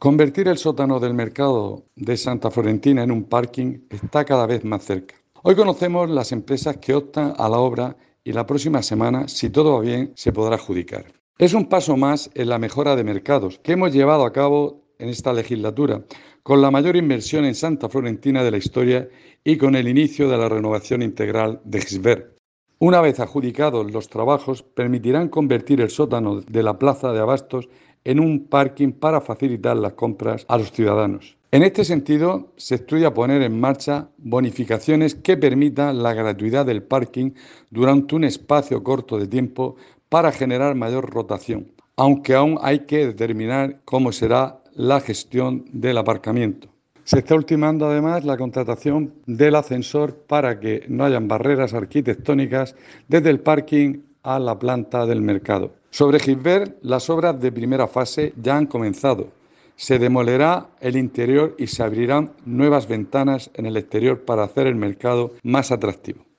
Convertir el sótano del mercado de Santa Florentina en un parking está cada vez más cerca. Hoy conocemos las empresas que optan a la obra y la próxima semana, si todo va bien, se podrá adjudicar. Es un paso más en la mejora de mercados que hemos llevado a cabo en esta legislatura, con la mayor inversión en Santa Florentina de la historia y con el inicio de la renovación integral de Gisbert. Una vez adjudicados los trabajos, permitirán convertir el sótano de la plaza de abastos en un parking para facilitar las compras a los ciudadanos. En este sentido, se estudia poner en marcha bonificaciones que permitan la gratuidad del parking durante un espacio corto de tiempo para generar mayor rotación, aunque aún hay que determinar cómo será la gestión del aparcamiento. Se está ultimando además la contratación del ascensor para que no hayan barreras arquitectónicas desde el parking a la planta del mercado. Sobre Gisbert, las obras de primera fase ya han comenzado. Se demolerá el interior y se abrirán nuevas ventanas en el exterior para hacer el mercado más atractivo.